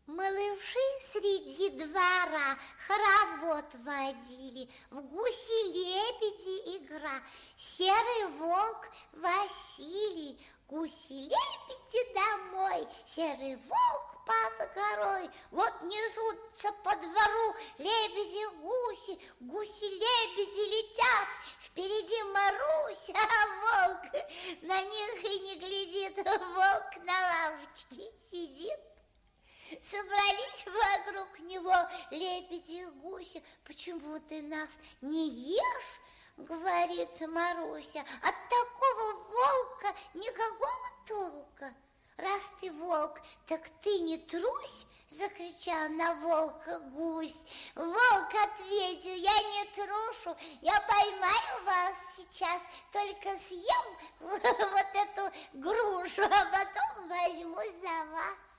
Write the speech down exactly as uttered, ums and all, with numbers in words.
Малыши среди двора хоровод водили, в гуси-лебеди игра. Серый волк Василий, гуси-лебеди домой, серый волк под горой. Вот несутся по двору лебеди-гуси, гуси-лебеди летят, впереди Маруся, а волк на них и не глядит, волк на лавочке сидит. Собрались вокруг него лебеди и гуси. Почему ты нас не ешь, говорит Маруся, от такого волка никакого толка. Раз ты волк, так ты не трусь, закричал на волка гусь. Волк ответил, я не трушу, я поймаю вас сейчас, только съем вот эту грушу, а потом возьмусь за вас.